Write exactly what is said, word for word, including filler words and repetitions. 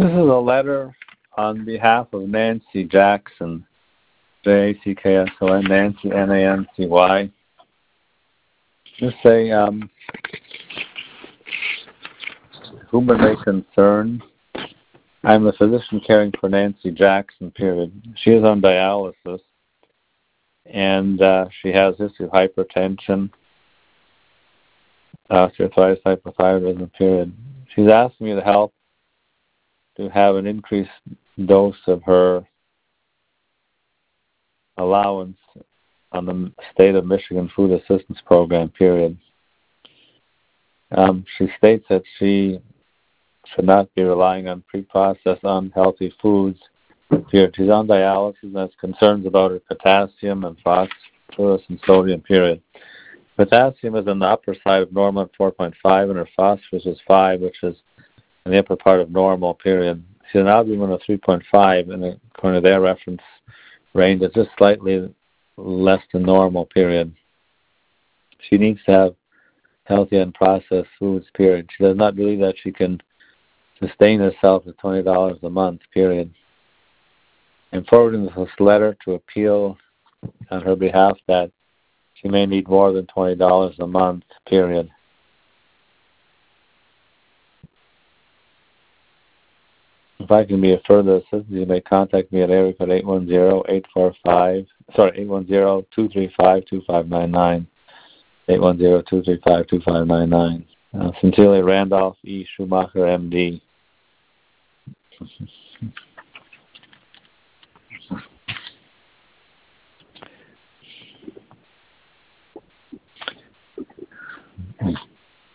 This is a letter on behalf of Nancy Jackson, J A C K S O N, Nancy, N A N C Y. Just say, um, whom it may concern, I'm the physician caring for Nancy Jackson, period. She is on dialysis, and uh, she has a history of hypertension, osteoarthritis, hypothyroidism, period. She's asking me to help to have an increased dose of her allowance on the State of Michigan Food Assistance Program, period. Um, she states that she should not be relying on pre-processed unhealthy foods, period. She's on dialysis and has concerns about her potassium and phosphorus and sodium, period. Potassium is on the upper side of normal at four point five, and her phosphorus is five, which is in the upper part of normal, period. She's an albumin of three point five, and according to their reference range, it's just slightly less than normal, period. She needs to have healthy and processed foods, period. She does not believe that she can sustain herself with twenty dollars a month, period. I'm forwarding this letter to appeal on her behalf that she may need more than twenty dollars a month, period. If I can be of further assistance, you may contact me at area code eight one zero, eight four five, sorry, eight one zero, two three five, two five nine nine, eight one zero, two three five, two five nine nine. Uh, sincerely, Randolph E. Schumacher, M D